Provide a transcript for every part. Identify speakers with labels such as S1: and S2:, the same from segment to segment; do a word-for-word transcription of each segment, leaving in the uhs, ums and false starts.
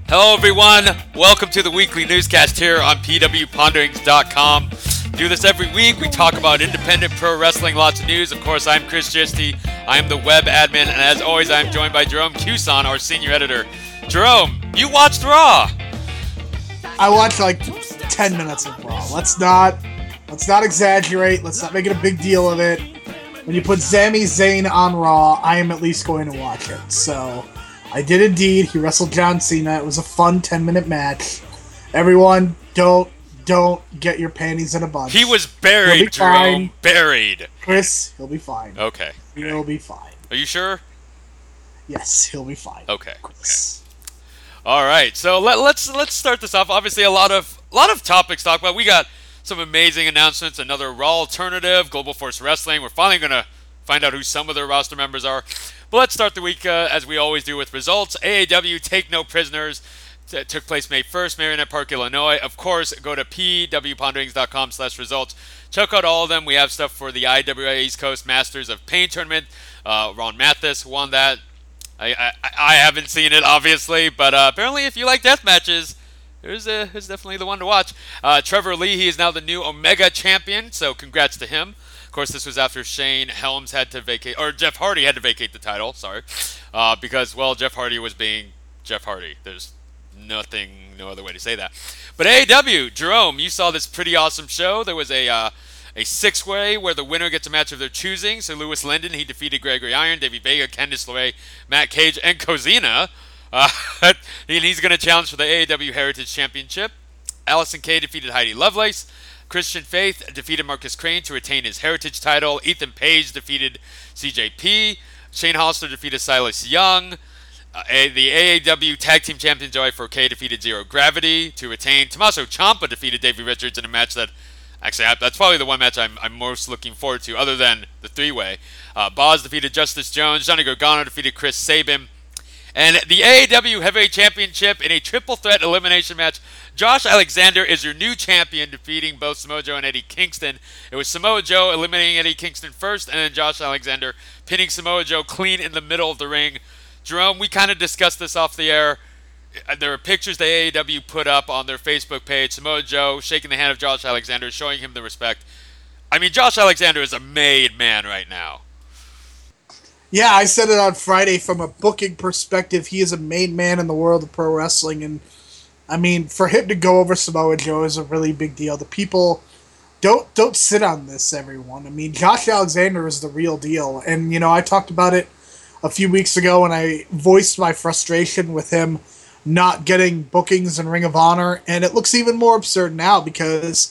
S1: Hello, everyone. Welcome to the weekly newscast here on P W Ponderings dot com. Do this every week. We talk about independent pro wrestling, lots of news. Of course, I'm Chris Gisty. I am the web admin, and as always, I'm joined by Jerome Cuson, our senior editor. Jerome, you watched Raw.
S2: I watched like ten minutes of Raw. Let's not, let's not exaggerate. Let's not make it a big deal of it. When you put Sami Zayn on Raw, I am at least going to watch it. So I did indeed. He wrestled John Cena. It was a fun ten-minute match. Everyone, don't don't get your panties in a bunch.
S1: He was buried,
S2: He'll be
S1: Jerome.
S2: fine.
S1: Buried.
S2: Chris, he'll be fine.
S1: Okay.
S2: He'll be fine.
S1: Are you sure?
S2: Yes, he'll be fine.
S1: Okay.
S2: Chris.
S1: All right. So let, let's let's start this off. Obviously, a lot of a lot of topics to talk about. We got some amazing announcements. Another Raw alternative, Global Force Wrestling. We're finally gonna find out who some of their roster members are. But let's start the week uh, as we always do with results. A A W Take No Prisoners t- took place May first, Marionette Park, Illinois. Of course, go to P W Ponderings dot com slash results. Check out all of them. We have stuff for the I W A East Coast Masters of Pain tournament. Uh, Ron Mathis won that. I, I I haven't seen it, obviously, but uh, apparently if you like death matches, here's, a, here's definitely the one to watch. Uh, Trevor Lee, he is now the new Omega champion, so congrats to him. Of course, this was after Shane Helms had to vacate, or Jeff Hardy had to vacate the title, sorry, uh, because, well, Jeff Hardy was being Jeff Hardy. There's nothing, no other way to say that. But A E W, Jerome, you saw this pretty awesome show. There was a uh, a six-way where the winner gets a match of their choosing. So Lewis Linden, he defeated Gregory Iron, Davey Vega, Candice LeRae, Matt Cage, and Cozina. Uh, and he's going to challenge for the A E W Heritage Championship. Allison Kay defeated Heidi Lovelace. Christian Faith defeated Marcus Crane to retain his Heritage title. Ethan Page defeated C J P. Shane Hollister defeated Silas Young. Uh, a, the A E W Tag Team Champion Joey four K defeated Zero Gravity to retain. Tommaso Ciampa defeated Davey Richards in a match that, actually, I, that's probably the one match I'm, I'm most looking forward to, other than the three-way. Uh, Boz defeated Justice Jones. Johnny Gargano defeated Chris Sabin. And the A E W Heavyweight Championship in a triple threat elimination match, Josh Alexander is your new champion, defeating both Samoa Joe and Eddie Kingston. It was Samoa Joe eliminating Eddie Kingston first, and then Josh Alexander pinning Samoa Joe clean in the middle of the ring. Jerome, we kind of discussed this off the air. There are pictures the A E W put up on their Facebook page. Samoa Joe shaking the hand of Josh Alexander, showing him the respect. I mean, Josh Alexander is a made man right now.
S2: Yeah, I said it on Friday. From a booking perspective, he is a made man in the world of pro wrestling, and I mean, for him to go over Samoa Joe is a really big deal. The people don't don't sit on this, everyone. I mean, Josh Alexander is the real deal, and you know, I talked about it a few weeks ago when I voiced my frustration with him not getting bookings in Ring of Honor, and it looks even more absurd now because,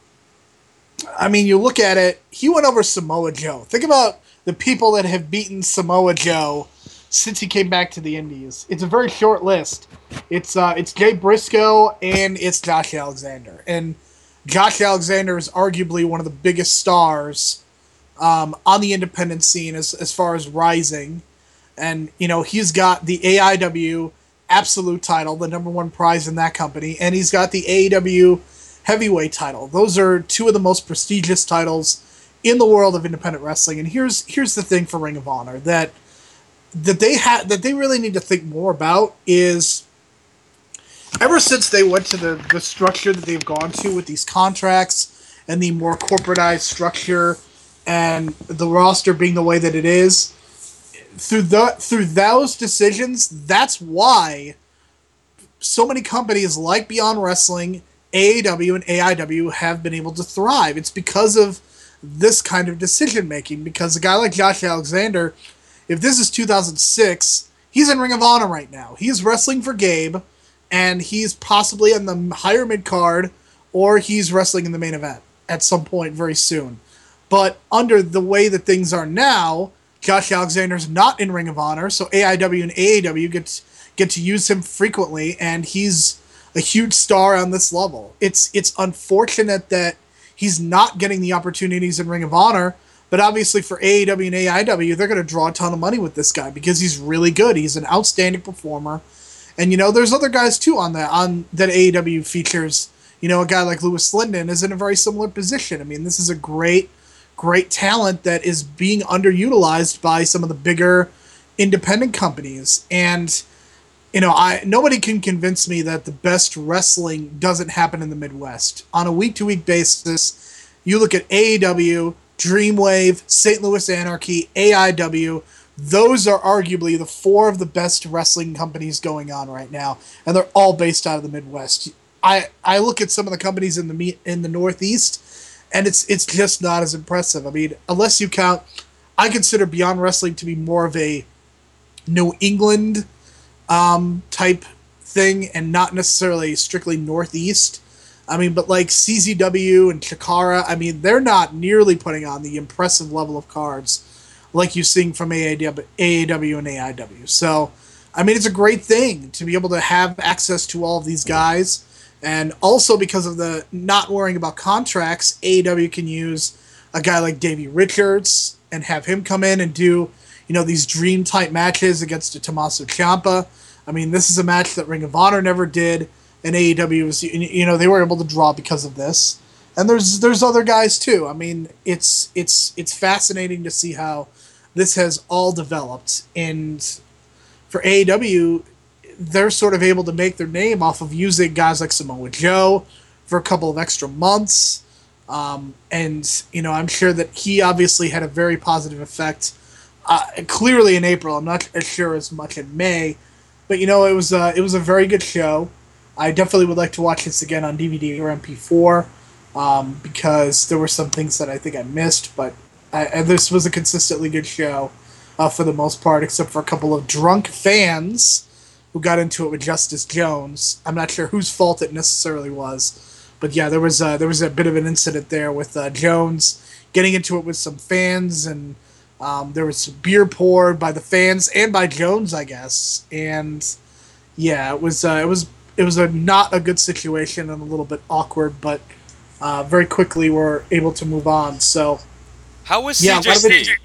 S2: I mean, you look at it, he went over Samoa Joe. Think about the people that have beaten Samoa Joe since he came back to the Indies. It's a very short list. It's uh, it's Jay Briscoe and it's Josh Alexander. And Josh Alexander is arguably one of the biggest stars um, on the independent scene as, as far as rising. And, you know, he's got the A I W Absolute title, the number one prize in that company, and he's got the A E W Heavyweight title. Those are two of the most prestigious titles in the world of independent wrestling. And here's here's the thing for Ring of Honor that that they ha- that they really need to think more about is, ever since they went to the, the structure that they've gone to with these contracts and the more corporatized structure and the roster being the way that it is, through the through those decisions, that's why so many companies like Beyond Wrestling, A E W, and A I W have been able to thrive. It's because of this kind of decision making. Because a guy like Josh Alexander, if this is two thousand six, he's in Ring of Honor right now. He's wrestling for Gabe, and he's possibly on the higher mid card, or he's wrestling in the main event at some point very soon. But under the way that things are now, Josh Alexander's not in Ring of Honor, so A I W and A E W get, get to use him frequently, and he's a huge star on this level. It's it's unfortunate that he's not getting the opportunities in Ring of Honor, but obviously for A E W and A I W, they're going to draw a ton of money with this guy because he's really good. He's an outstanding performer. And, you know, there's other guys, too, on that, on that A E W features. You know, a guy like Lewis Linden is in a very similar position. I mean, this is a great... great talent that is being underutilized by some of the bigger independent companies. And you know, I nobody can convince me that the best wrestling doesn't happen in the Midwest. On a week to week basis, you look at A E W, Dreamwave, Saint Louis Anarchy, A I W. Those are arguably the four of the best wrestling companies going on right now, and they're all based out of the Midwest. I, I look at some of the companies in the in the Northeast, and it's it's just not as impressive. I mean, unless you count, I consider Beyond Wrestling to be more of a New England um, type thing, and not necessarily strictly Northeast. I mean, but like C Z W and Chikara, I mean, they're not nearly putting on the impressive level of cards like you're seeing from A A W and A I W. So, I mean, it's a great thing to be able to have access to all of these guys. And also because of the not worrying about contracts, A E W can use a guy like Davey Richards and have him come in and do, you know, these dream-type matches against a Tommaso Ciampa. I mean, this is a match that Ring of Honor never did, and A E W was, you know, they were able to draw because of this. And there's there's other guys too. I mean, it's it's it's fascinating to see how this has all developed. And for A E W, they're sort of able to make their name off of using guys like Samoa Joe for a couple of extra months. Um, and, you know, I'm sure that he obviously had a very positive effect. Uh, clearly in April, I'm not as sure as much in May. But, you know, it was, uh, it was a very good show. I definitely would like to watch this again on D V D or M P four um, because there were some things that I think I missed. But I, and this was a consistently good show uh, for the most part, except for a couple of drunk fans who got into it with Justice Jones. I'm not sure whose fault it necessarily was. But yeah, there was, uh, there was a bit of an incident there with uh, Jones getting into it with some fans, and um, there was some beer poured by the fans and by Jones, I guess. And yeah, it was uh, it was it was a not a good situation and a little bit awkward, but uh, very quickly we're able to move on. So
S1: how was
S2: yeah,
S1: C J P?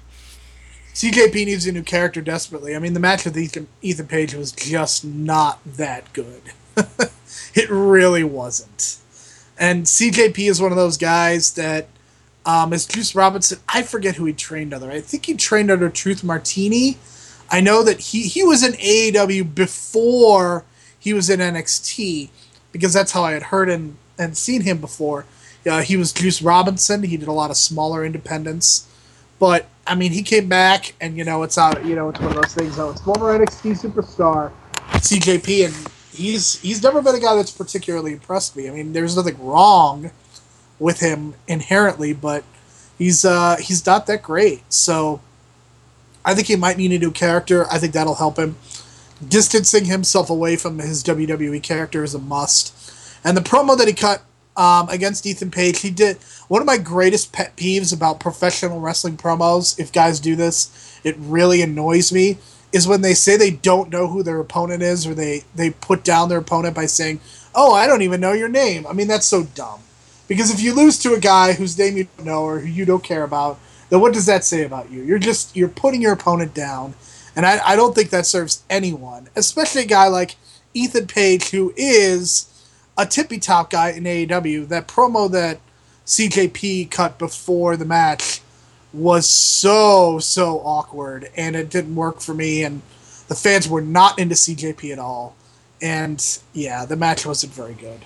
S2: C J P needs a new character desperately. I mean, the match with Ethan, Ethan Page was just not that good. It really wasn't. And C J P is one of those guys that, um, as Juice Robinson, I forget who he trained under. I think he trained under Truth Martini. I know that he, he was in A E W before he was in N X T, because that's how I had heard him and seen him before. Uh, he was Juice Robinson. He did a lot of smaller independents. But, I mean, he came back, and, you know, it's out, you know, it's one of those things. Oh, it's former N X T superstar C J P, and he's he's never been a guy that's particularly impressed me. I mean, there's nothing wrong with him inherently, but he's uh, he's not that great. So I think he might need a new character. I think that'll help him. Distancing himself away from his W W E character is a must. And the promo that he cut um, against Ethan Page, he did one of my greatest pet peeves about professional wrestling promos. If guys do this, it really annoys me. Is when they say they don't know who their opponent is, or they, they put down their opponent by saying, oh, I don't even know your name. I mean, that's so dumb. Because if you lose to a guy whose name you don't know or who you don't care about, then what does that say about you? You're just, you're putting your opponent down. And I, I don't think that serves anyone, especially a guy like Ethan Page, who is a tippy-top guy in A E W. That promo that C J P cut before the match was so, so awkward, and it didn't work for me, and the fans were not into C J P at all. And, yeah, the match wasn't very good.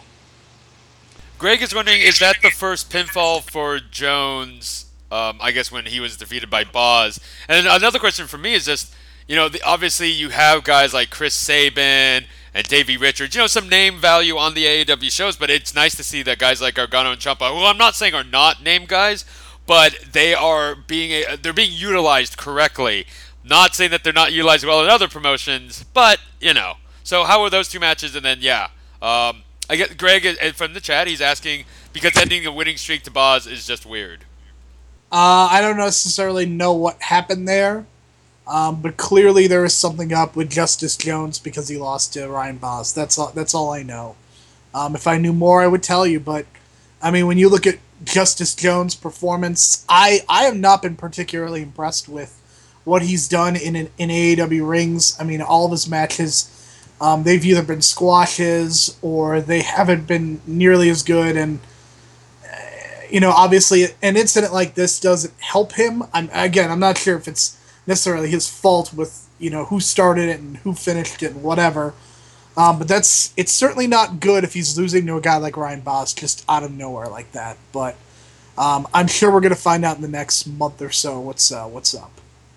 S1: Greg is wondering, is that the first pinfall for Jones, um, I guess, when he was defeated by Boz? And another question for me is just, you know, the, obviously you have guys like Chris Sabin and Davey Richards, you know, some name value on the A E W shows, but it's nice to see that guys like Gargano and Ciampa, who I'm not saying are not name guys, but they are being they're being utilized correctly. Not saying that they're not utilized well in other promotions, but you know. So how are those two matches? And then yeah, um, I get Greg from the chat. He's asking because ending a winning streak to Boz is just weird.
S2: Uh, I don't necessarily know what happened there, um, but clearly there is something up with Justice Jones because he lost to Ryan Boz. That's all. That's all I know. Um, if I knew more, I would tell you. But I mean, when you look at Justice Jones' performance, I, I have not been particularly impressed with what he's done in in, in A E W rings. I mean, all of his matches, um, they've either been squashes or they haven't been nearly as good. And uh, you know, obviously, an incident like this doesn't help him. I'm again, I'm not sure if it's necessarily his fault with you know, who started it and who finished it and whatever. Um, but that's it's certainly not good if he's losing to a guy like Ryan Boss just out of nowhere like that. But um, I'm sure we're going to find out in the next month or so what's uh, what's up.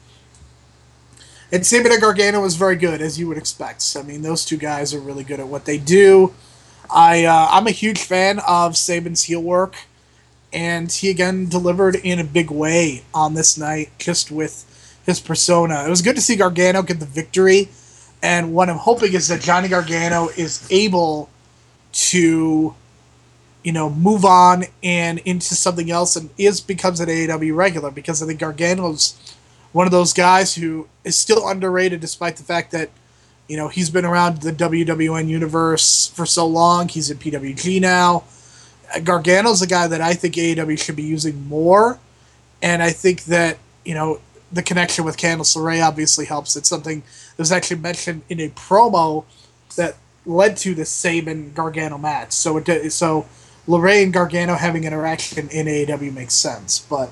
S2: And Saban and Gargano was very good, as you would expect. I mean, those two guys are really good at what they do. I uh, I'm a huge fan of Saban's heel work, and he again delivered in a big way on this night, just with his persona. It was good to see Gargano get the victory, and what I'm hoping is that Johnny Gargano is able to, you know, move on and into something else, and is becomes an A E W regular, because I think Gargano's one of those guys who is still underrated despite the fact that, you know, he's been around the W W N universe for so long. He's in P W G now. Gargano's a guy that I think A E W should be using more, and I think that, you know, the connection with Candice LeRae obviously helps. It's something that was actually mentioned in a promo that led to the Saban Gargano match. So it so LeRae and Gargano having interaction in A E W makes sense. But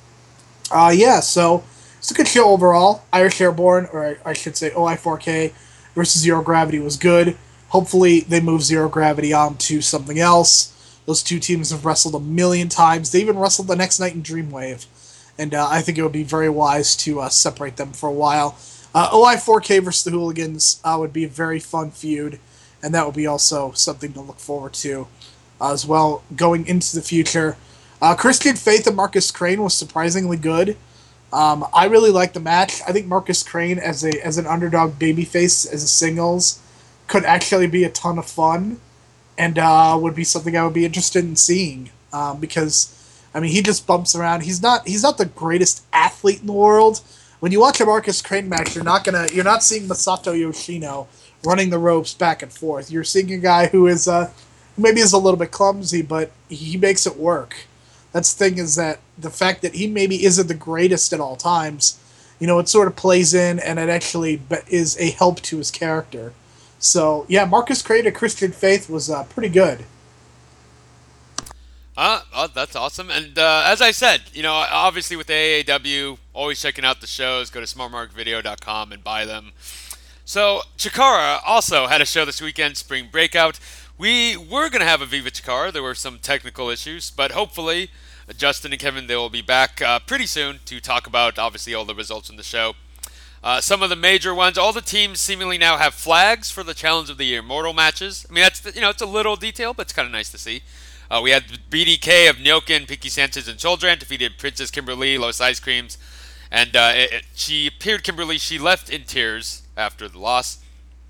S2: uh, yeah, so it's a good show overall. Irish Airborne, or I should say O I four K versus Zero Gravity was good. Hopefully they move Zero Gravity on to something else. Those two teams have wrestled a million times. They even wrestled the next night in Dreamwave. And uh, I think it would be very wise to uh, separate them for a while. Uh, O I four K versus the Hooligans uh, would be a very fun feud. And that would be also something to look forward to uh, as well going into the future. Uh, Christian Faith and Marcus Crane was surprisingly good. Um, I really liked the match. I think Marcus Crane as a as an underdog babyface as a singles could actually be a ton of fun. And uh, would be something I would be interested in seeing, um, because, I mean, he just bumps around. He's not he's not the greatest athlete in the world. When you watch a Marcus Crane match, you're not gonna you're not seeing Masato Yoshino running the ropes back and forth. You're seeing a guy who is uh, who maybe is a little bit clumsy, but he makes it work. That's the thing, is that the fact that he maybe isn't the greatest at all times, you know, it sort of plays in, and it actually is a help to his character. So, yeah, Marcus Crane and Christian Faith was uh, pretty good.
S1: Uh, oh, that's awesome. And uh, as I said, you know, obviously with A E W, always checking out the shows. Go to smart mark video dot com and buy them. So, Chikara also had a show this weekend, Spring Breakout. We were going to have a Viva Chikara. There were some technical issues, but hopefully Justin and Kevin, they will be back uh, pretty soon to talk about, obviously, all the results from the show. Uh, some of the major ones, all the teams seemingly now have flags for the Challenge of the Year Mortal matches. I mean, that's, you know, it's a little detail, but it's kind of nice to see. Uh, we had B D K of Nyokin, Pinky Sanchez, and Choldran defeated Princess Kimberly, Los Ice Creams, and uh, it, it, she appeared, Kimberly, she left in tears after the loss.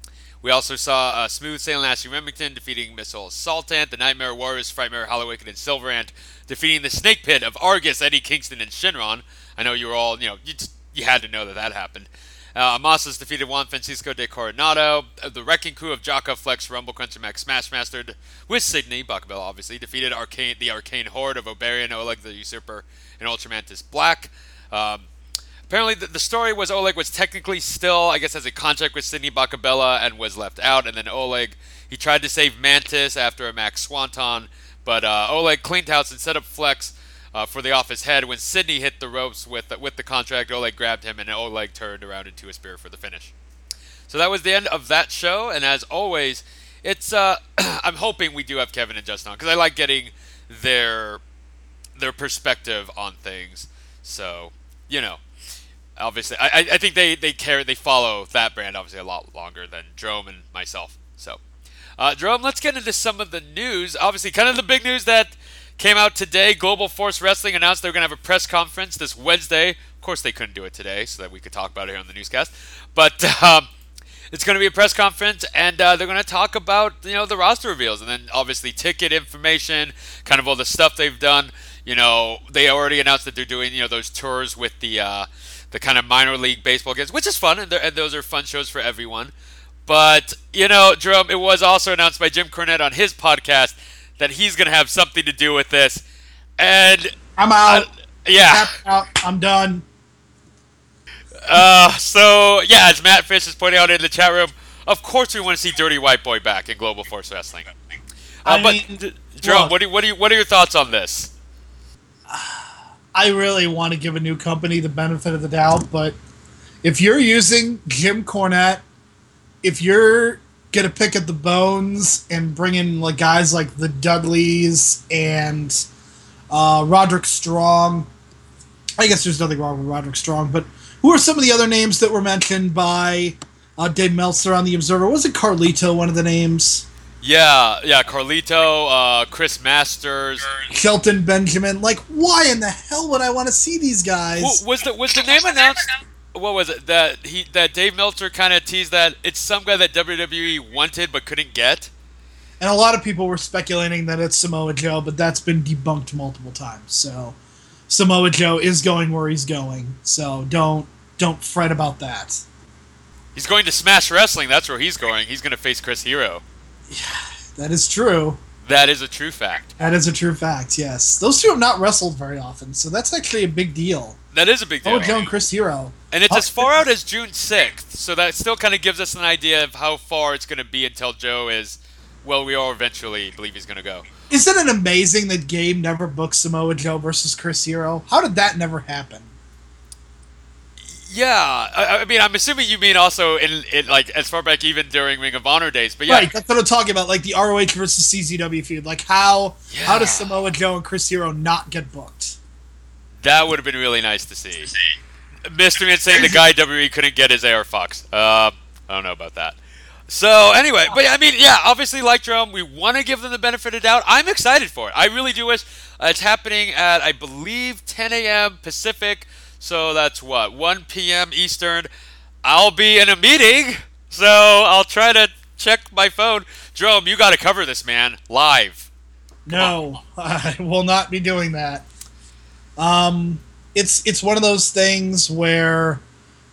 S1: We also saw uh, Smooth Sailing Ashley Remington defeating Missile Sultan, the Nightmare Warriors, Frightmare, Hollywicked, and Silverant defeating the Snake Pit of Argus, Eddie Kingston, and Shinron. I know you were all, you know, you just, you had to know that that happened. Uh, Amasas defeated Juan Francisco de Coronado. Uh, the Wrecking Crew of Jaka, Flex, Rumble, Country Max, Smashmaster, with Sydney, Bacabella obviously, defeated Arcane, the Arcane Horde of Oberian, Oleg the Usurper, and Ultramantis Black. Um, apparently the, the story was Oleg was technically still, I guess, has a contract with Sydney Bacabella and was left out, and then Oleg, he tried to save Mantis after a Max Swanton, but uh, Oleg cleaned house and set up Flex Uh, for the off his head. When Sydney hit the ropes with with the contract, Oleg grabbed him, and Oleg turned around into a spear for the finish. So that was the end of that show, and as always, it's uh, I'm hoping we do have Kevin and Justin on, because I like getting their their perspective on things. So, you know, obviously, I, I think they, they care, they follow that brand obviously a lot longer than Drome and myself. So, uh, Drome, let's get into some of the news. Obviously, kind of the big news that came out today. Global Force Wrestling announced they were going to have a press conference this Wednesday. Of course, they couldn't do it today so that we could talk about it here on the newscast. But um, it's going to be a press conference, and uh, they're going to talk about, you know, the roster reveals, and then obviously ticket information, kind of all the stuff they've done. You know, they already announced that they're doing, you know, those tours with the uh, the kind of minor league baseball games, which is fun, and, and those are fun shows for everyone. But, you know, Jerome, it was also announced by Jim Cornette on his podcast that he's going to have something to do with this. And
S2: I'm out.
S1: Uh, yeah.
S2: Out. I'm done.
S1: Uh, so, yeah, as Matt Fish is pointing out in the chat room, of course we want to see Dirty White Boy back in Global Force Wrestling. Uh,
S2: I
S1: but,
S2: mean,
S1: D- Jerome,
S2: look,
S1: what, do you, what, do you, what are your thoughts on this?
S2: I really want to give a new company the benefit of the doubt, but If you're using Jim Cornette, if you're gonna pick at the bones and bring in like guys like the Dudleys and uh, Roderick Strong, I guess there's nothing wrong with Roderick Strong, but who are some of the other names that were mentioned by uh, Dave Meltzer on The Observer? Wasn't Carlito one of the names?
S1: Yeah, yeah, Carlito, uh, Chris Masters,
S2: Shelton Benjamin. Like, why in the hell would I want to see these guys?
S1: Who, was the was the name announced? What was it that he that Dave Meltzer kind of teased that it's some guy that W W E wanted but couldn't get?
S2: And a lot of people were speculating that it's Samoa Joe, but that's been debunked multiple times. So Samoa Joe is going where he's going. So don't don't fret about that.
S1: He's going to Smash Wrestling. That's where he's going. He's going to face Chris Hero.
S2: That is true.
S1: That is a true fact.
S2: That is a true fact, yes. Those two have not wrestled very often, so that's actually a big deal.
S1: That is a big deal.
S2: Oh, Joe and Chris Hero.
S1: And it's as far out as June sixth, so that still kind of gives us an idea of how far it's going to be until Joe is, well, we all eventually believe he's going to go.
S2: Isn't it amazing that Gabe never booked Samoa Joe versus Chris Hero? How did that never happen?
S1: Yeah, I, I mean, I'm assuming you mean also in, in like as far back even during Ring of Honor days, but yeah,
S2: right. That's what I'm talking about, like the R O H versus C Z W feud. Like how
S1: yeah.
S2: how does Samoa Joe and Chris Hero not get booked?
S1: That would have been really nice to see. Mister Man saying the guy W W E couldn't get his A R Fox. Uh, I don't know about that. So anyway, but I mean, yeah, obviously, like Jerome, we want to give them the benefit of doubt. I'm excited for it. I really do wish uh, it's happening at I believe ten a.m. Pacific. So that's what, one p.m. Eastern. I'll be in a meeting, so I'll try to check my phone. Jerome, you got to cover this, man, live. Come
S2: no, on. I will not be doing that. Um, it's it's one of those things where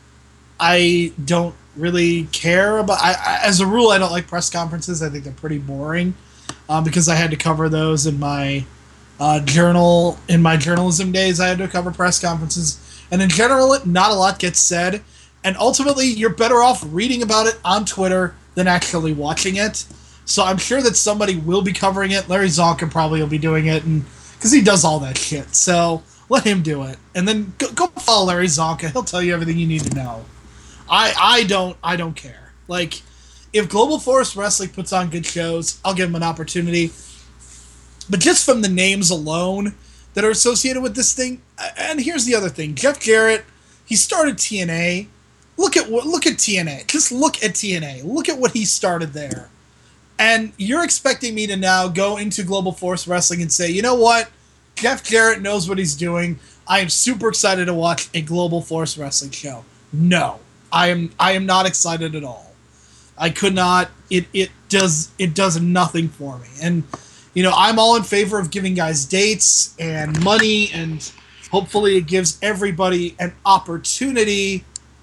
S2: I don't really care about. I, I, as a rule, I don't like press conferences. I think they're pretty boring um, because I had to cover those in my uh, journal in my journalism days. I had to cover press conferences. And in general, not a lot gets said. And ultimately, you're better off reading about it on Twitter than actually watching it. So I'm sure that somebody will be covering it. Larry Zonka probably will be doing it, and because he does all that shit. So let him do it. And then go, go follow Larry Zonka. He'll tell you everything you need to know. I I don't I don't care. Like, if Global Force Wrestling puts on good shows, I'll give them an opportunity. But just from the names alone that are associated with this thing. And here's the other thing. Jeff Jarrett, he started T N A. Look at what look at T N A. Just look at T N A. Look at what he started there. And you're expecting me to now go into Global Force Wrestling and say, you know what? Jeff Jarrett knows what he's doing. I am super excited to watch a Global Force Wrestling show. No. I am I am not excited at all. I could not it it does it does nothing for me. And you know, I'm all in favor of giving guys dates and money, and hopefully it gives everybody an opportunity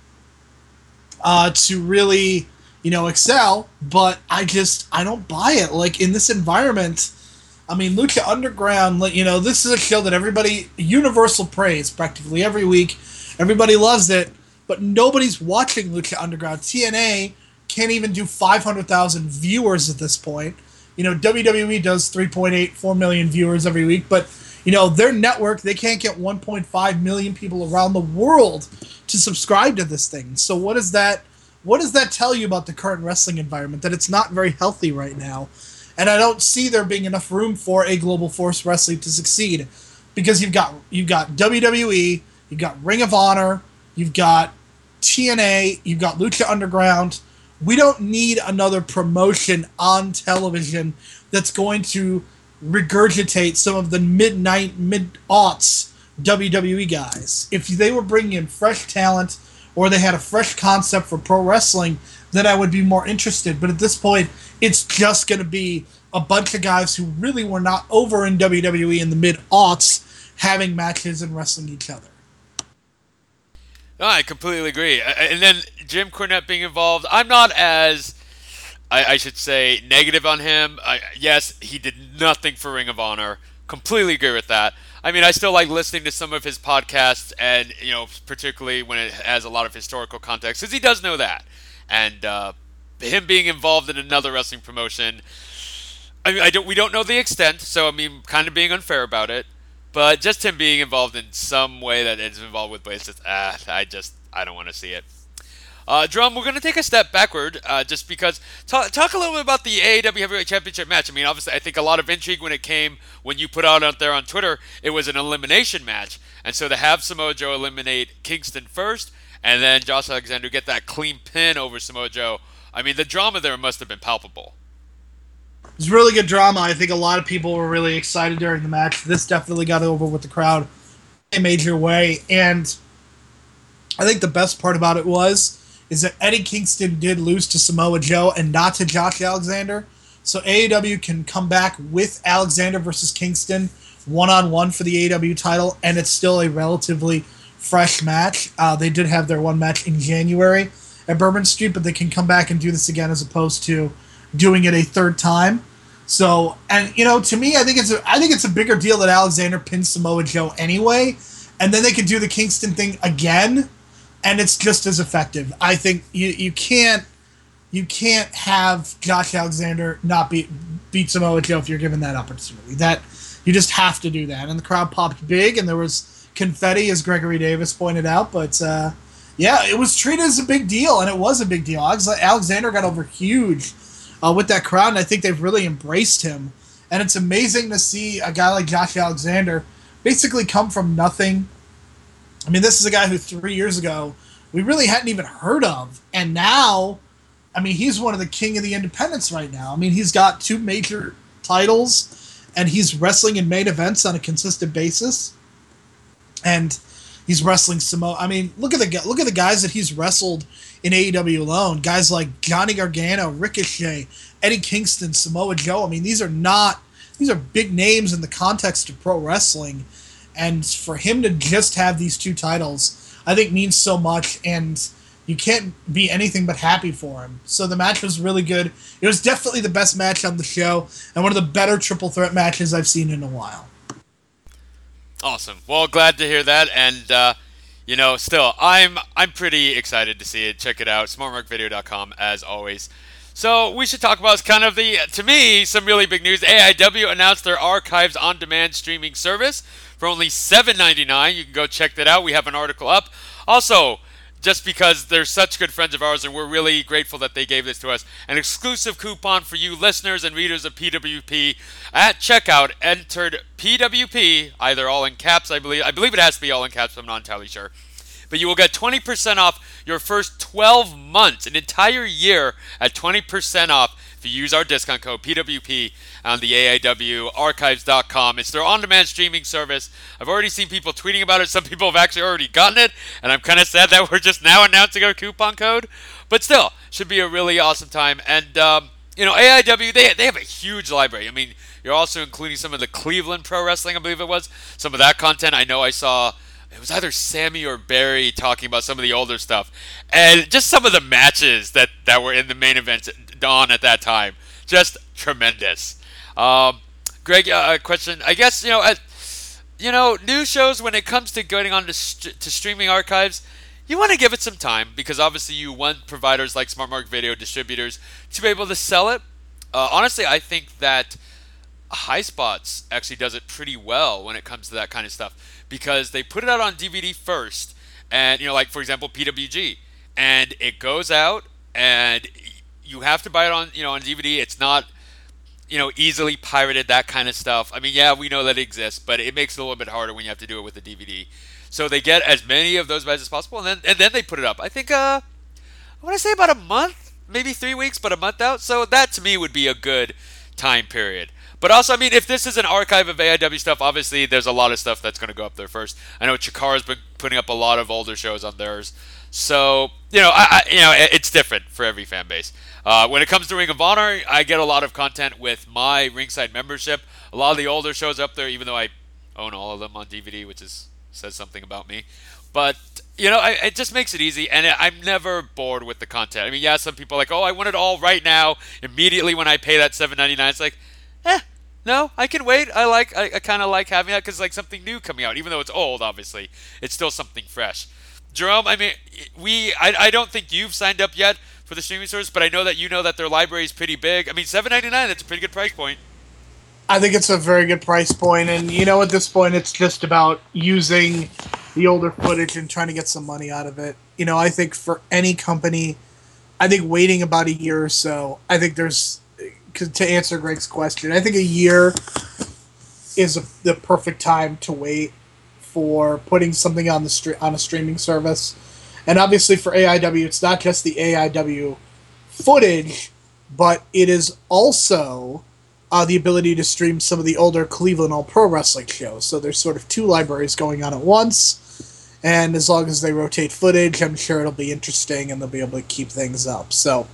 S2: uh, to really, you know, excel. But I just, I don't buy it. Like, in this environment, I mean, Lucha Underground, you know, this is a show that everybody, universal praise practically every week. Everybody loves it, but nobody's watching Lucha Underground. T N A can't even do five hundred thousand viewers at this point. You know, W W E does three point eight, four million viewers every week, but, you know, their network, they can't get one point five million people around the world to subscribe to this thing. So what does that what does that tell you about the current wrestling environment? That it's not very healthy right now. And I don't see there being enough room for a Global Force Wrestling to succeed. Because you've got you've got W W E, you've got Ring of Honor, you've got T N A, you've got Lucha Underground. We don't need another promotion on television that's going to regurgitate some of the mid-night, mid-aughts W W E guys. If they were bringing in fresh talent or they had a fresh concept for pro wrestling, then I would be more interested. But at this point, it's just going to be a bunch of guys who really were not over in W W E in the mid-aughts having matches and wrestling each other.
S1: No, I completely agree. And then Jim Cornette being involved, I'm not as, I, I should say, negative on him. I, yes, he did nothing for Ring of Honor. Completely agree with that. I mean, I still like listening to some of his podcasts, and, you know, particularly when it has a lot of historical context, because he does know that. And uh, him being involved in another wrestling promotion, I mean, I don't, we don't know the extent, so, I mean, kind of being unfair about it. But just him being involved in some way that is involved with Blaze, just, ah, I just, I don't want to see it. Uh, Drum, we're going to take a step backward uh, just because. Talk, talk a little bit about the A E W Heavyweight Championship match. I mean, obviously, I think a lot of intrigue when it came, when you put out out there on Twitter, it was an elimination match. And so to have Samoa Joe eliminate Kingston first, and then Josh Alexander get that clean pin over Samoa Joe, I mean, the drama there must have been palpable.
S2: It was really good drama. I think a lot of people were really excited during the match. This definitely got over with the crowd in a major way. And I think the best part about it was is that Eddie Kingston did lose to Samoa Joe and not to Josh Alexander. So A E W can come back with Alexander versus Kingston one-on-one for the A E W title, and it's still a relatively fresh match. Uh, they did have their one match in January at Bourbon Street, but they can come back and do this again as opposed to doing it a third time. So, and you know, to me, I think it's a, I think it's a bigger deal that Alexander pinned Samoa Joe anyway, and then they could do the Kingston thing again, and it's just as effective. I think you you can't you can't have Josh Alexander not beat beat Samoa Joe if you're given that opportunity. That you just have to do that, and the crowd popped big, and there was confetti, as Gregory Davis pointed out. But uh, yeah, it was treated as a big deal, and it was a big deal. Alexander got over huge uh, with that crowd, and I think they've really embraced him. And it's amazing to see a guy like Josh Alexander basically come from nothing. I mean, this is a guy who three years ago we really hadn't even heard of. And now, I mean, he's one of the king of the independents right now. I mean, he's got two major titles, and he's wrestling in main events on a consistent basis. And he's wrestling Samoa. I mean, look at the look at the guys that he's wrestled in A E W alone. Guys like Johnny Gargano, Ricochet, Eddie Kingston, Samoa Joe. I mean, these are not these are big names in the context of pro wrestling. And for him to just have these two titles, I think means so much, and you can't be anything but happy for him. So the match was really good. It was definitely the best match on the show, and one of the better triple threat matches I've seen in a while.
S1: Awesome. Well, glad to hear that, and uh, you know, still, I'm I'm pretty excited to see it. Check it out, smart mark video dot com as always. So we should talk about kind of the, to me, some really big news. A I W announced their Archives on-demand streaming service for only seven ninety-nine. You can go check that out. We have an article up. Also, just because they're such good friends of ours and we're really grateful that they gave this to us, an exclusive coupon for you listeners and readers of P W P at checkout. Entered P W P, either all in caps, I believe. I believe it has to be all in caps, but I'm not entirely sure. But you will get twenty percent off your first twelve months, an entire year at twenty percent off if you use our discount code P W P on the A I W archives dot com. It's their on-demand streaming service. I've already seen people tweeting about it. Some people have actually already gotten it, and I'm kind of sad that we're just now announcing our coupon code. But still, should be a really awesome time. And, um, you know, A I W, they, they have a huge library. I mean, you're also including some of the Cleveland Pro Wrestling, I believe it was. Some of that content. I know I saw... It was either Sammy or Barry talking about some of the older stuff. And just some of the matches that, that were in the main event on at that time. Just tremendous. Um, Greg, uh, a question. I guess, you know, at, you know, news shows, when it comes to going on to, st- to streaming archives, you want to give it some time because obviously you want providers like SmartMark Video distributors to be able to sell it. Uh, honestly, I think that HighSpots actually does it pretty well when it comes to that kind of stuff. Because they put it out on D V D first, and, you know, like, for example, P W G, and it goes out, and you have to buy it on, you know, on D V D. It's not, you know, easily pirated, that kind of stuff. I mean, yeah, we know that it exists, but it makes it a little bit harder when you have to do it with a D V D. So they get as many of those buys as possible, and then and then they put it up. I think, uh, I want to say about a month, maybe three weeks, but a month out. So that, to me, would be a good time period. But also, I mean, if this is an archive of A I W stuff, obviously there's a lot of stuff that's going to go up there first. I know Chikara's been putting up a lot of older shows on theirs. So, you know, I, I, you know, it's different for every fan base. Uh, when it comes to Ring of Honor, I get a lot of content with my Ringside membership. A lot of the older shows up there, even though I own all of them on D V D, which is says something about me. But, you know, I, it just makes it easy, and I'm never bored with the content. I mean, yeah, some people are like, oh, I want it all right now, immediately when I pay that seven ninety-nine. It's like, eh. No, I can wait. I like. I, I kind of like having that because it's like something new coming out, even though it's old. Obviously, it's still something fresh. Jerome, I mean, we. I, I don't think you've signed up yet for the streaming service, but I know that you know that their library is pretty big. I mean, seven ninety-nine. That's a pretty good price point.
S2: I think it's a very good price point, and you know, at this point, it's just about using the older footage and trying to get some money out of it. You know, I think for any company, I think waiting about a year or so, I think there's, to answer Greg's question, I think a year is a, the perfect time to wait for putting something on the stre- on a streaming service. And obviously for A I W, it's not just the A I W footage, but it is also uh, the ability to stream some of the older Cleveland All Pro Wrestling shows. So there's sort of two libraries going on at once. And as long as they rotate footage, I'm sure it'll be interesting and they'll be able to keep things up. So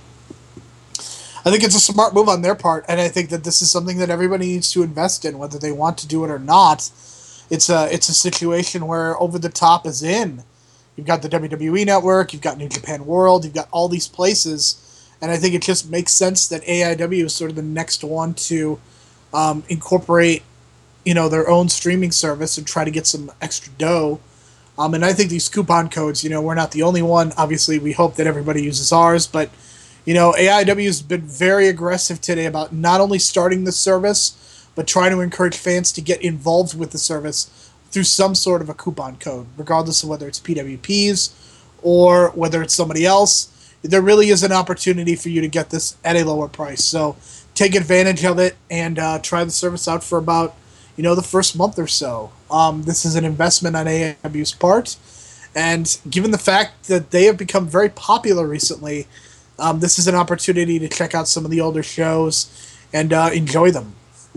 S2: I think it's a smart move on their part, and I think that this is something that everybody needs to invest in, whether they want to do it or not. It's a it's a situation where Over the Top is in. You've got the W W E Network, you've got New Japan World, you've got all these places, and I think it just makes sense that A I W is sort of the next one to um, incorporate, you know, their own streaming service and try to get some extra dough. Um, and I think these coupon codes, you know, we're not the only one. Obviously, we hope that everybody uses ours, but you know, A I W has been very aggressive today about not only starting the service, but trying to encourage fans to get involved with the service through some sort of a coupon code, regardless of whether it's P W Ps or whether it's somebody else. There really is an opportunity for you to get this at a lower price. So take advantage of it and uh, try the service out for about, you know, the first month or so. Um, this is an investment on A I W's part. And given the fact that they have become very popular recently, Um, this is an opportunity to check out some of the older shows and uh, enjoy them.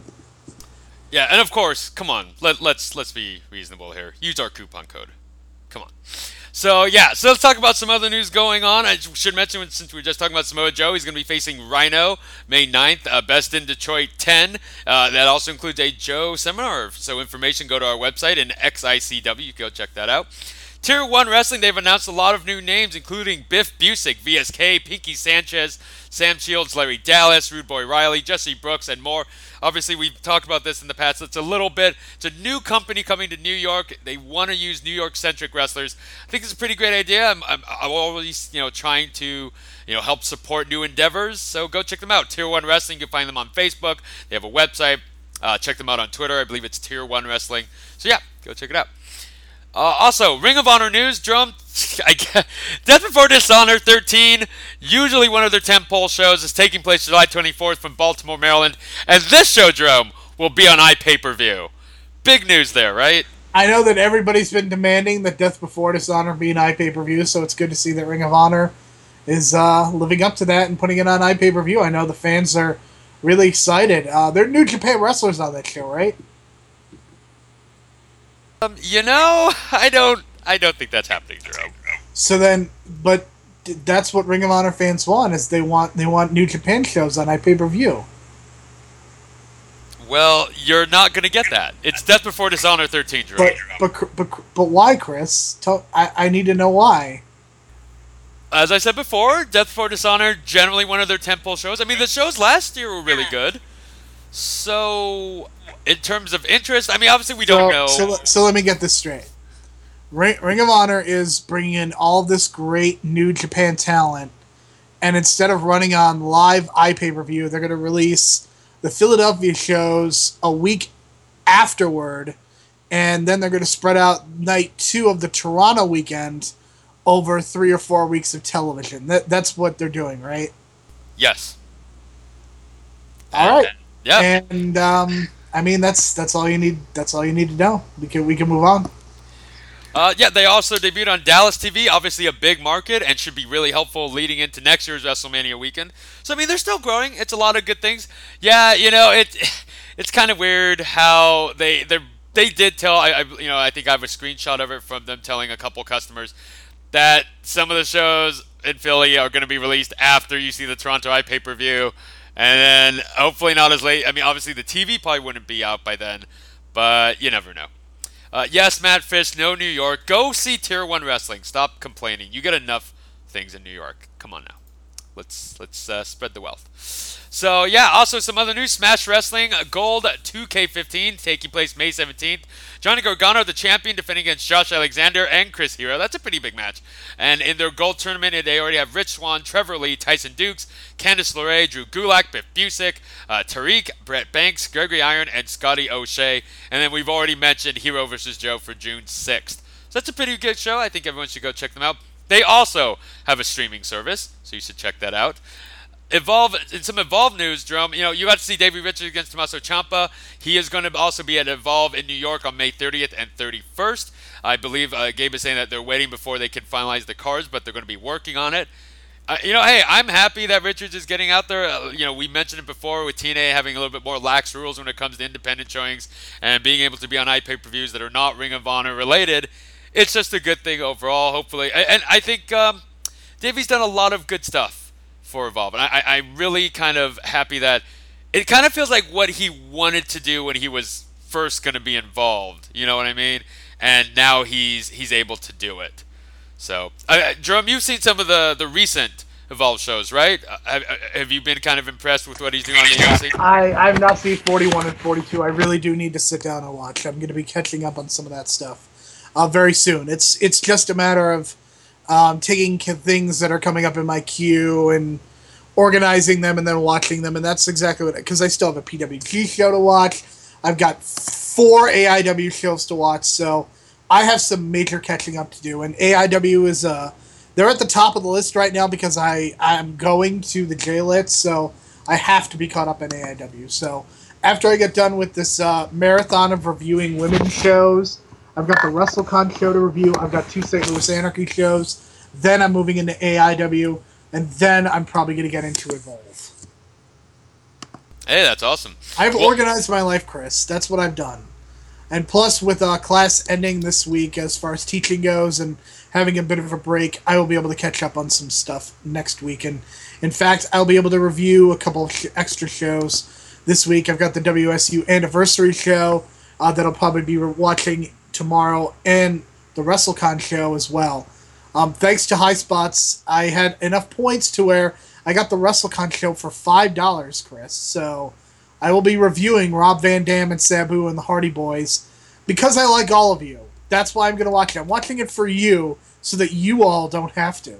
S1: Yeah, and of course, come on, let, let's let's be reasonable here. Use our coupon code. Come on. So yeah, so let's talk about some other news going on. I should mention, since we were just talking about Samoa Joe, he's going to be facing Rhino May ninth, uh, Best in Detroit ten. Uh, that also includes a Joe seminar. So information, go to our website in X I C W. You can go check that out. Tier one Wrestling, they've announced a lot of new names, including Biff Busick, V S K, Pinky Sanchez, Sam Shields, Larry Dallas, Rude Boy Riley, Jesse Brooks, and more. Obviously, we've talked about this in the past. It's a little bit, it's a new company coming to New York. They want to use New York-centric wrestlers. I think it's a pretty great idea. I'm, I'm, I'm always, you know, trying to, you know, help support new endeavors. So go check them out. Tier one Wrestling, you can find them on Facebook. They have a website. Uh, check them out on Twitter. I believe it's Tier one Wrestling. So yeah, go check it out. Uh, also, Ring of Honor news, Jerome. I guess, Death Before Dishonor thirteen, usually one of their tentpole shows, is taking place July twenty-fourth from Baltimore, Maryland. And this show, Jerome, will be on iPay-per-view. Big news there, right?
S2: I know that everybody's been demanding that Death Before Dishonor be an iPay-per-view, so it's good to see that Ring of Honor is uh, living up to that and putting it on iPay-per-view. I know the fans are really excited. Uh, they're New Japan wrestlers on that show, right?
S1: Um, you know, I don't, I don't think that's happening, Jerome.
S2: So then, but that's what Ring of Honor fans want, is they want they want New Japan shows on iPay-per-view.
S1: Well, you're not going to get that. It's Death Before Dishonor thirteen, Jerome.
S2: But but but, but why, Chris? Tell, I I need to know why.
S1: As I said before, Death Before Dishonor, generally one of their tentpole shows. I mean, the shows last year were really good. So, in terms of interest, I mean, obviously we don't
S2: so,
S1: know.
S2: So, so let me get this straight. Ring, Ring of Honor is bringing in all this great New Japan talent, and instead of running on live iPay-per-view, they're going to release the Philadelphia shows a week afterward, and then they're going to spread out night two of the Toronto weekend over three or four weeks of television. That, that's what they're doing, right?
S1: Yes.
S2: All right.
S1: Yeah.
S2: And um, I mean, that's that's all you need. That's all you need to know. We can we can move on.
S1: Uh, yeah, they also debuted on Dallas T V, obviously a big market, and should be really helpful leading into next year's WrestleMania weekend. So I mean, they're still growing. It's a lot of good things. Yeah, you know, it it's kind of weird how they they they did tell. I, I you know I think I have a screenshot of it from them telling a couple customers that some of the shows in Philly are going to be released after you see the Toronto iPay-per-view. And then, hopefully not as late. I mean, obviously the T V probably wouldn't be out by then, but you never know. Uh, yes, Matt Fish, no New York. Go see Tier one Wrestling. Stop complaining. You get enough things in New York. Come on now. Let's let's uh, spread the wealth. So, yeah, also some other news. Smash Wrestling Gold two K fifteen taking place May seventeenth. Johnny Gargano, the champion, defending against Josh Alexander and Chris Hero. That's a pretty big match. And in their Gold tournament, they already have Rich Swann, Trevor Lee, Tyson Dukes, Candice LeRae, Drew Gulak, Biff Busick, uh, Tariq, Brett Banks, Gregory Iron, and Scotty O'Shea. And then we've already mentioned Hero versus Joe for June sixth. So that's a pretty good show. I think everyone should go check them out. They also have a streaming service, so you should check that out. Evolve in some Evolve news, Jerome. You know, you got to see Davey Richards against Tommaso Ciampa. He is going to also be at Evolve in New York on May thirtieth and thirty-first. I believe uh, Gabe is saying that they're waiting before they can finalize the cards, but they're going to be working on it. Uh, you know, hey, I'm happy that Richards is getting out there. Uh, you know, we mentioned it before with T N A having a little bit more lax rules when it comes to independent showings and being able to be on iPay-per-views that are not Ring of Honor related. It's just a good thing overall, hopefully. And I think um, Davey's done a lot of good stuff for Evolve. And I, I'm really kind of happy that it kind of feels like what he wanted to do when he was first going to be involved. You know what I mean? And now he's he's able to do it. So, uh, Jerome, you've seen some of the, the recent Evolve shows, right? Uh, have, have you been kind of impressed with what he's doing on the A F C?
S2: I, I've not seen forty-one and forty-two. I really do need to sit down and watch. I'm going to be catching up on some of that stuff uh, very soon. It's it's just a matter of um, taking things that are coming up in my queue and organizing them and then watching them, and that's exactly what... Because I still have a P W G show to watch. I've got four A I W shows to watch, so... I have some major catching up to do, and A I W is uh, they're at the top of the list right now because I I'm going to the J-Lit, so I have to be caught up in A I W. So after I get done with this uh, marathon of reviewing women's shows, I've got the WrestleCon show to review. I've got two Saint Louis Anarchy shows. Then I'm moving into A I W, and then I'm probably going to get into Evolve.
S1: Hey, that's awesome.
S2: I've
S1: well,
S2: organized my life, Chris. That's what I've done. And plus, with uh, class ending this week as far as teaching goes and having a bit of a break, I will be able to catch up on some stuff next week. And in fact, I'll be able to review a couple of sh- extra shows this week. I've got the W S U anniversary show uh, that I'll probably be re- watching tomorrow, and the WrestleCon show as well. Um, thanks to High Spots, I had enough points to where I got the WrestleCon show for five dollars, Chris. So... I will be reviewing Rob Van Dam and Sabu and the Hardy Boys because I like all of you. That's why I'm going to watch it. I'm watching it for you so that you all don't have to.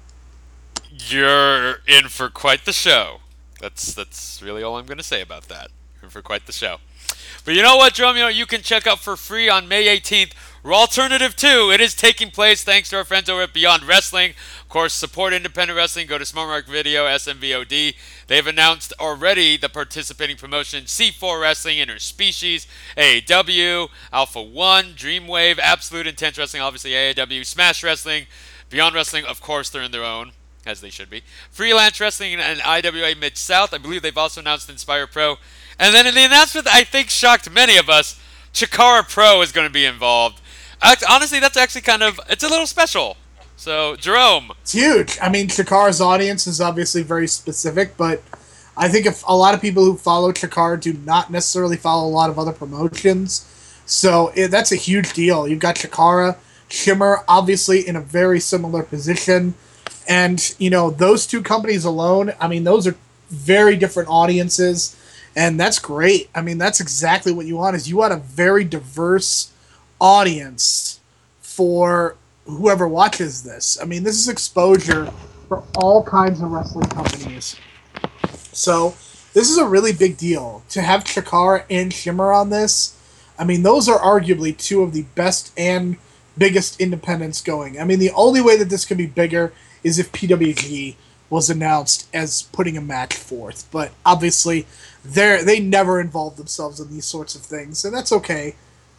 S1: You're in for quite the show. That's that's really all I'm going to say about that. You're in for quite the show. But you know what, Jerome? You know, you can check out for free on May eighteenth Raw Alternative two. It is taking place thanks to our friends over at Beyond Wrestling. Of course, support independent wrestling. Go to Smart Mark Video, S M V O D. They've announced already the participating promotion C four Wrestling, Interspecies, A A W, Alpha one, Dreamwave, Absolute Intense Wrestling, obviously A A W, Smash Wrestling, Beyond Wrestling, of course, they're in their own, as they should be. Freelance Wrestling and I W A Mid-South. I believe they've also announced Inspire Pro. And then in the announcement that I think shocked many of us, Chikara Pro is going to be involved. Honestly, that's actually kind of, it's a little special. So, Jerome.
S2: It's huge. I mean, Chikara's audience is obviously very specific, but I think if a lot of people who follow Chikara do not necessarily follow a lot of other promotions. So, it, that's a huge deal. You've got Chikara, Shimmer, obviously in a very similar position. And, you know, those two companies alone, I mean, those are very different audiences. And that's great. I mean, that's exactly what you want, is you want a very diverse audience for whoever watches this. I mean, this is exposure for all kinds of wrestling companies. So, this is a really big deal. To have Chikara and Shimmer on this, I mean, those are arguably two of the best and biggest independents going. I mean, the only way that this could be bigger is if P W G was announced as putting a match forth. But obviously, they they never involve themselves in these sorts of things, and that's okay.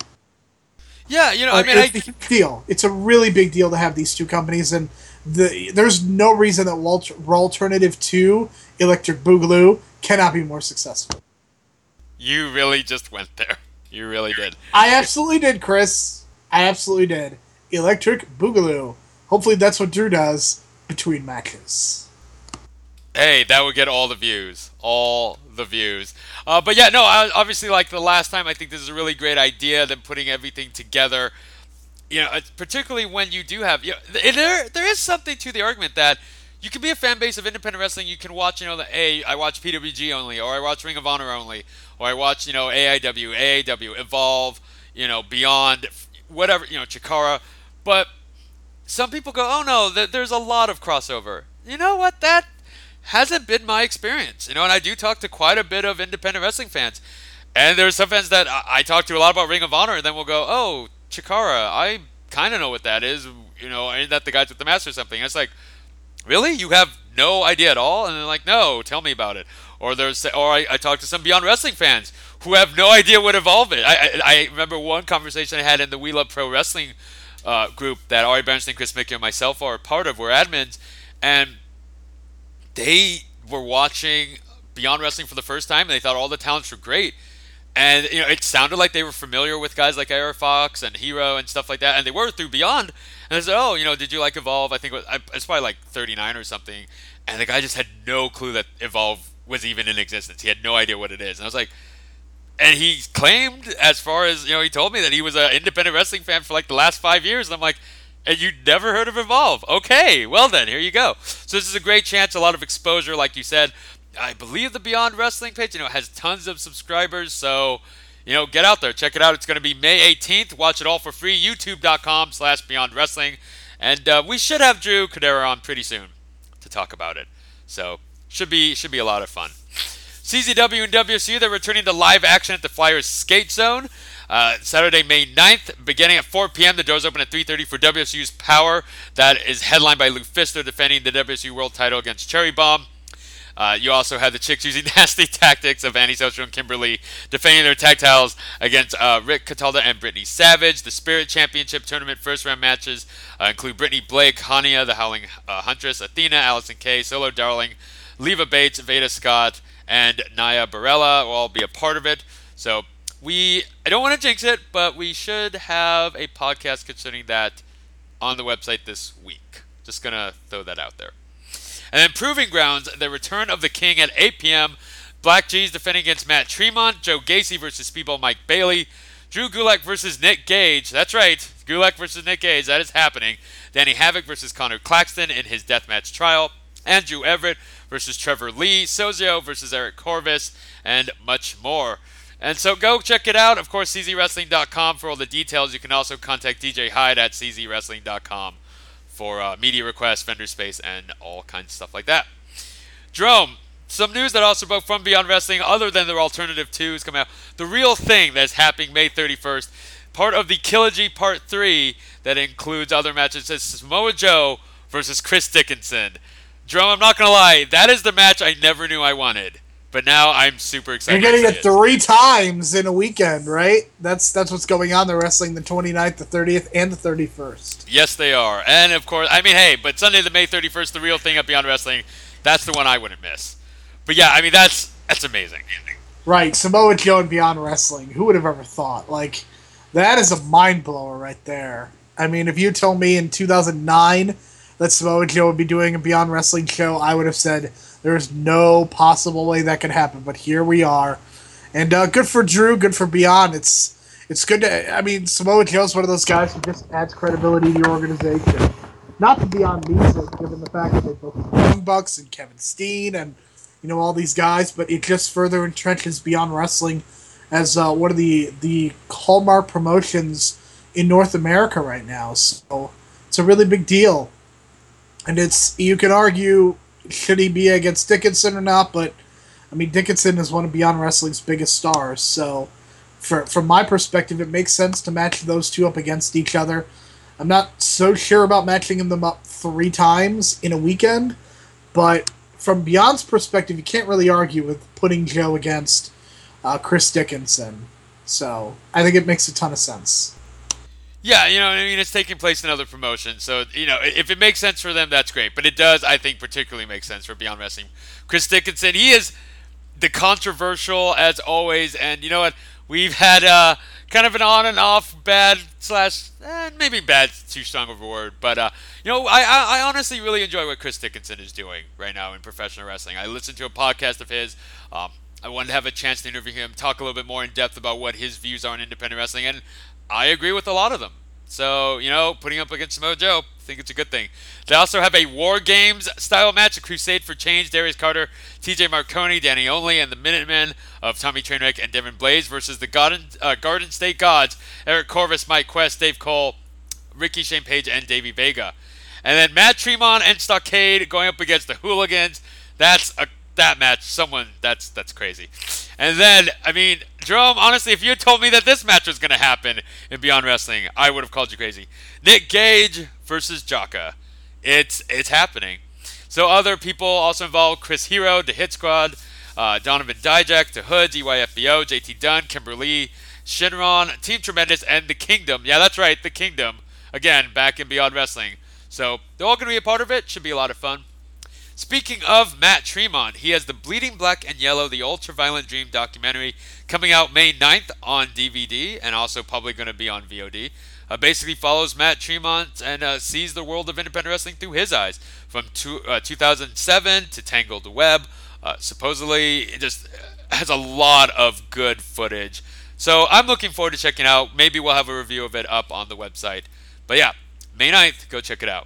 S1: Yeah, you know,
S2: uh,
S1: I mean,
S2: it's
S1: I...
S2: a big deal. It's a really big deal to have these two companies, and the there's no reason that Walt, Raw Alternative two, Electric Boogaloo, cannot be more successful.
S1: You really just went there. You really did.
S2: I absolutely did, Chris. I absolutely did. Electric Boogaloo. Hopefully that's what Drew does between matches.
S1: Hey, that would get all the views. All the views. Uh, but yeah, no, obviously, like the last time, I think this is a really great idea, them putting everything together. You know, particularly when you do have... You know, there, there is something to the argument that you can be a fan base of independent wrestling. You can watch, you know, the hey, I watch P W G only, or I watch Ring of Honor only, or I watch, you know, A I W, A A W, Evolve, you know, Beyond, whatever, you know, Chikara. But some people go, oh no, th- there's a lot of crossover. You know what? That hasn't been my experience. You know, and I do talk to quite a bit of independent wrestling fans. And there's some fans that I, I talk to a lot about Ring of Honor, and then we'll go, oh, Chikara, I kind of know what that is. You know, ain't that the guys with the mask or something? And it's like, really? You have no idea at all? And they're like, no, tell me about it. Or there's, or I, I talked to some Beyond Wrestling fans who have no idea what Evolve is. I, I, I remember one conversation I had in the We Love Pro Wrestling uh, group that Ari Bernstein, Chris Mickey, and myself are a part of. We're admins, and they were watching Beyond Wrestling for the first time, and they thought all the talents were great. And you know, it sounded like they were familiar with guys like Air Fox and Hero and stuff like that, and they were through Beyond. And I said, "Oh, you know, did you like Evolve?" I think it was, it's probably like thirty-nine or something. And the guy just had no clue that Evolve was even in existence. He had no idea what it is. And I was like, and he claimed, as far as you know, he told me that he was an independent wrestling fan for like the last five years. And I'm like, and you never heard of Evolve? Okay, well then, here you go. So this is a great chance, a lot of exposure, like you said. I believe the Beyond Wrestling page, you know, has tons of subscribers. So, you know, get out there, check it out. It's going to be May eighteenth. Watch it all for free. YouTube.com slash Beyond Wrestling. And uh, we should have Drew Cadera on pretty soon to talk about it. So should be should be a lot of fun. C Z W and W S U, they're returning to live action at the Flyers Skate Zone. Uh, Saturday, May ninth, beginning at four p.m. The doors open at three thirty for W S U's Power. That is headlined by Lufisto defending the W S U World title against Cherry Bomb. Uh, you also have the Chicks using nasty tactics of Antisocial and Kimberly defending their tag titles against uh, Rick Catalda and Brittany Savage. The Spirit Championship Tournament first round matches uh, include Brittany Blake, Hania, the Howling uh, Huntress, Athena, Allison Kay, Solo Darling, Leva Bates, Veda Scott, and Naya Barella will all be a part of it. So we, I don't want to jinx it, but we should have a podcast concerning that on the website this week. Just going to throw that out there. And then Proving Grounds, the return of the King at eight p.m. Black G's defending against Matt Tremont. Joe Gacy versus Speedball Mike Bailey. Drew Gulak versus Nick Gage. That's right. Gulak versus Nick Gage. That is happening. Danny Havoc versus Connor Claxton in his deathmatch trial. Andrew Everett versus Trevor Lee. Sozio versus Eric Corvus. And much more. And so go check it out. Of course, c z wrestling dot com for all the details. You can also contact D J Hyde at c z wrestling dot com. for uh, media requests, vendor space, and all kinds of stuff like that. Jerome, some news that also broke from Beyond Wrestling, other than their Alternative two is coming out. The Real Thing that's happening May thirty-first, part of the Killogy Part three that includes other matches. It says Samoa Joe versus Chris Dickinson. Jerome, I'm not going to lie, that is the match I never knew I wanted. But now I'm super excited.
S2: You're getting it three times in a weekend, right? That's that's what's going on. They're wrestling the twenty-ninth, the thirtieth, and the thirty-first.
S1: Yes, they are. And, of course, I mean, hey, but Sunday the May thirty-first, the Real Thing at Beyond Wrestling, that's the one I wouldn't miss. But, yeah, I mean, that's that's amazing.
S2: Right, Samoa Joe and Beyond Wrestling. Who would have ever thought? Like, that is a mind-blower right there. I mean, if you told me in two thousand nine that Samoa Joe would be doing a Beyond Wrestling show, I would have said there's no possible way that could happen, but here we are. And uh, good for Drew, good for Beyond. It's it's good to, I mean, Samoa Joe's one of those guys who just adds credibility to your organization. Not to Beyond needs it, given the fact that they both Young Bucks and Kevin Steen and, you know, all these guys, but it just further entrenches Beyond Wrestling as uh, one of the, the hallmark promotions in North America right now. So it's a really big deal. And it's, you can argue, should he be against Dickinson or not? But, I mean, Dickinson is one of Beyond Wrestling's biggest stars. So, for, from my perspective, it makes sense to match those two up against each other. I'm not so sure about matching them up three times in a weekend. But, from Beyond's perspective, you can't really argue with putting Joe against uh, Chris Dickinson. So, I think it makes a ton of sense.
S1: Yeah, you know, I mean, it's taking place in other promotions, so, you know, if it makes sense for them, that's great. But it does, I think, particularly make sense for Beyond Wrestling. Chris Dickinson, he is the controversial, as always, and you know what? We've had uh, kind of an on and off bad slash, eh, maybe bad's too strong of a word, but, uh, you know, I, I, I honestly really enjoy what Chris Dickinson is doing right now in professional wrestling. I listened to a podcast of his. Um, I wanted to have a chance to interview him, talk a little bit more in depth about what his views are on independent wrestling, and I agree with a lot of them. So, you know, putting up against Samoa Joe, I think it's a good thing. They also have a War Games style match, a Crusade for Change, Darius Carter, T J Marconi, Danny Only, and the Minutemen of Tommy Trainwreck and Devin Blaze versus the Garden, uh, Garden State Gods, Eric Corvus, Mike Quest, Dave Cole, Ricky Shane Page, and Davey Vega. And then Matt Tremont and Stockade going up against the Hooligans. That's a that match, someone, that's that's crazy. And then, I mean, Jerome, honestly, if you had told me that this match was going to happen in Beyond Wrestling, I would have called you crazy. Nick Gage versus Jaka. It's it's happening. So other people also involved: Chris Hero, The Hit Squad, uh, Donovan Dijak, The Hood, E Y F B O, J T Dunn, Kimberly, Shinron, Team Tremendous, and The Kingdom. Yeah, that's right, The Kingdom. Again, back in Beyond Wrestling. So they're all going to be a part of it. Should be a lot of fun. Speaking of Matt Tremont, he has the Bleeding Black and Yellow, the Ultraviolent Dream documentary coming out May ninth on D V D and also probably going to be on V O D. Uh, basically follows Matt Tremont and uh, sees the world of independent wrestling through his eyes from two, uh, two thousand seven to Tangled Web. Uh, supposedly, it just has a lot of good footage. So I'm looking forward to checking out. Maybe we'll have a review of it up on the website. But yeah, May ninth, go check it out.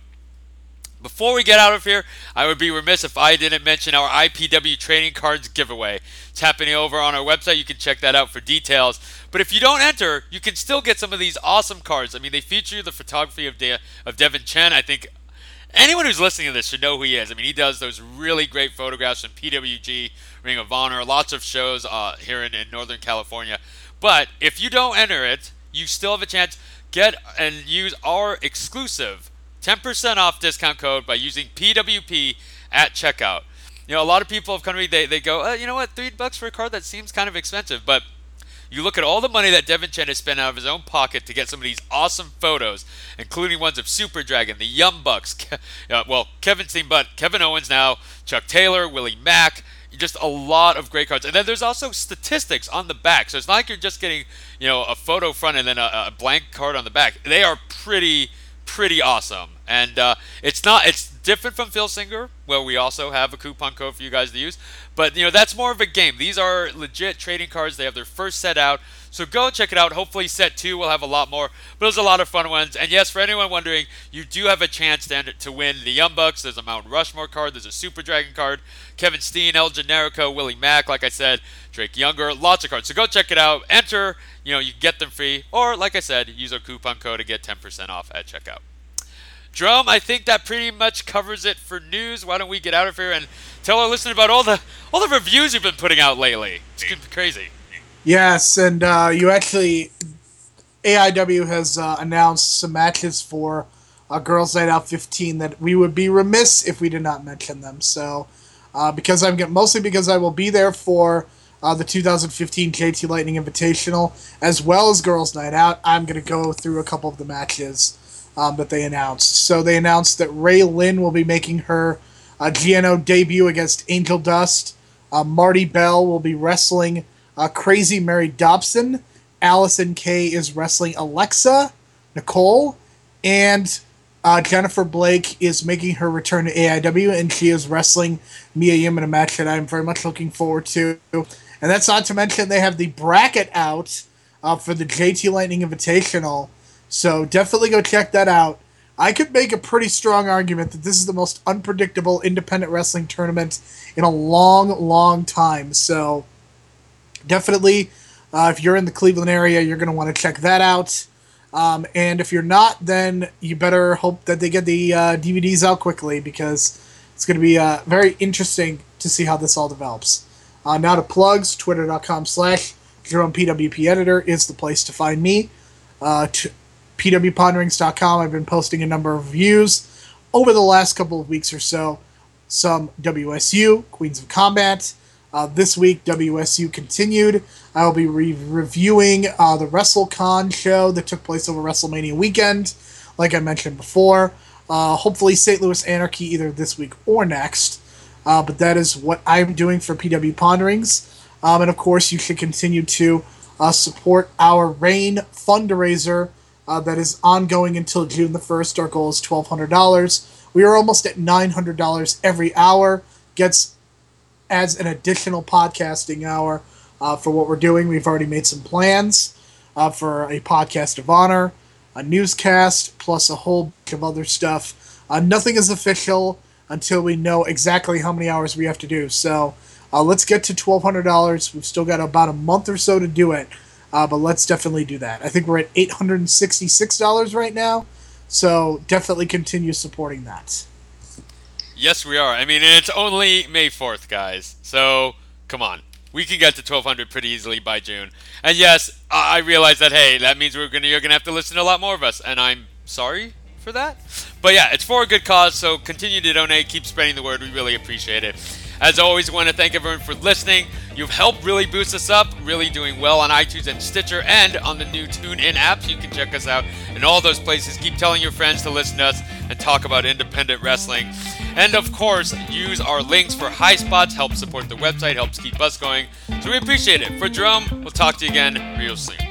S1: Before we get out of here, I would be remiss if I didn't mention our I P W trading cards giveaway. It's happening over on our website. You can check that out for details. But if you don't enter, you can still get some of these awesome cards. I mean, they feature the photography of De- of Devin Chen. I think anyone who's listening to this should know who he is. I mean, he does those really great photographs from P W G, Ring of Honor, lots of shows uh, here in, in Northern California. But if you don't enter it, you still have a chance. Get and use our exclusive ten percent off discount code by using P W P at checkout. You know, a lot of people have come to me, they, they go, uh, you know what, three bucks for a card, that seems kind of expensive. But you look at all the money that Devin Chen has spent out of his own pocket to get some of these awesome photos, including ones of Super Dragon, the Young Bucks, Ke- uh, well, Kevin Steen, but Kevin Owens now, Chuck Taylor, Willie Mack, just a lot of great cards. And then there's also statistics on the back. So it's not like you're just getting, you know, a photo front and then a, a blank card on the back. They are pretty pretty awesome. And uh, it's not it's different from Phil Singer, where we also have a coupon code for you guys to use. But you know, that's more of a game. These are legit trading cards. They have their first set out. So go check it out. Hopefully set two will have a lot more. But there's a lot of fun ones. And yes, for anyone wondering, you do have a chance to, enter, to win the Young Bucks. There's a Mount Rushmore card. There's a Super Dragon card. Kevin Steen, El Generico, Willie Mack, like I said, Drake Younger, lots of cards. So go check it out. Enter, you know, you can get them free. Or, like I said, use our coupon code to get ten percent off at checkout. Drum, I think that pretty much covers it for news. Why don't we get out of here and tell our listeners about all the all the reviews you've been putting out lately? It's been crazy.
S2: Yes, and uh, you actually, A I W has uh, announced some matches for uh, Girls Night Out fifteen that we would be remiss if we did not mention them. So, uh, because I'm get, mostly because I will be there for uh, the two thousand fifteen J T Lightning Invitational as well as Girls Night Out, I'm going to go through a couple of the matches um, that they announced. So they announced that Ray Lynn will be making her uh, G N O debut against Angel Dust. Uh, Marty Bell will be wrestling Uh, Crazy Mary Dobson. Allison Kay is wrestling Alexa Nicole. And uh, Jennifer Blake is making her return to A I W, and she is wrestling Mia Yim in a match that I'm very much looking forward to. And that's not to mention they have the bracket out uh, for the J T Lightning Invitational. So definitely go check that out. I could make a pretty strong argument that this is the most unpredictable independent wrestling tournament in a long, long time. So definitely, uh, if you're in the Cleveland area, you're going to want to check that out. Um, and if you're not, then you better hope that they get the uh, D V Ds out quickly, because it's going to be uh, very interesting to see how this all develops. Uh, now to plugs, twitter.com slash Jerome PWP Editor is the place to find me. Uh, t- P W Ponderings dot com, I've been posting a number of reviews over the last couple of weeks or so. Some W S U, Queens of Combat. Uh, this week, W S U continued. I will be re- reviewing uh, the WrestleCon show that took place over WrestleMania weekend, like I mentioned before. Uh, hopefully, Saint Louis Anarchy either this week or next. Uh, but that is what I'm doing for P W Ponderings. Um, and of course, you should continue to uh, support our RAIN fundraiser uh, that is ongoing until June the first. Our goal is twelve hundred dollars. We are almost at nine hundred dollars every hour. Gets adds an additional podcasting hour uh, for what we're doing. We've already made some plans uh, for a podcast of honor, a newscast, plus a whole bunch of other stuff. Uh, nothing is official until we know exactly how many hours we have to do. So uh, let's get to twelve hundred dollars. We've still got about a month or so to do it, uh, but let's definitely do that. I think we're at eight hundred sixty-six dollars right now, so definitely continue supporting that.
S1: Yes, we are. I mean, it's only May fourth, guys. So, come on. we can get to twelve hundred pretty easily by June. And yes, I realize that, hey, that means we're gonna you're gonna have to listen to a lot more of us, and I'm sorry for that. But yeah, it's for a good cause, so continue to donate, keep spreading the word. We really appreciate it. As always, I want to thank everyone for listening. You've helped really boost us up, really doing well on iTunes and Stitcher and on the new TuneIn apps. You can check us out in all those places. Keep telling your friends to listen to us and talk about independent wrestling. And of course, use our links for high spots, help support the website, helps keep us going. So we appreciate it. For Jerome, we'll talk to you again real soon.